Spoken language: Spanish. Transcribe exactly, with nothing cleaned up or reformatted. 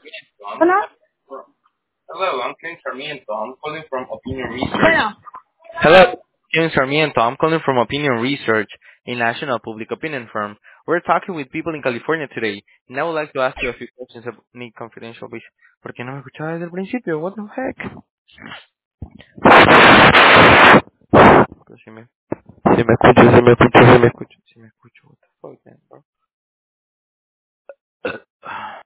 Hola. Hello, I'm Kevin Sarmiento. I'm calling from Opinion Research. Bueno, Hello, Kevin Sarmiento. I'm calling from Opinion Research, a national public opinion firm. We're talking with people in California today, and I would like to ask you a few questions of need confidential, please. ¿Por qué no me escuchaba desde el principio? What the heck? Pero si me, si me escucho, si me escucho, si me escucho, si me escucho.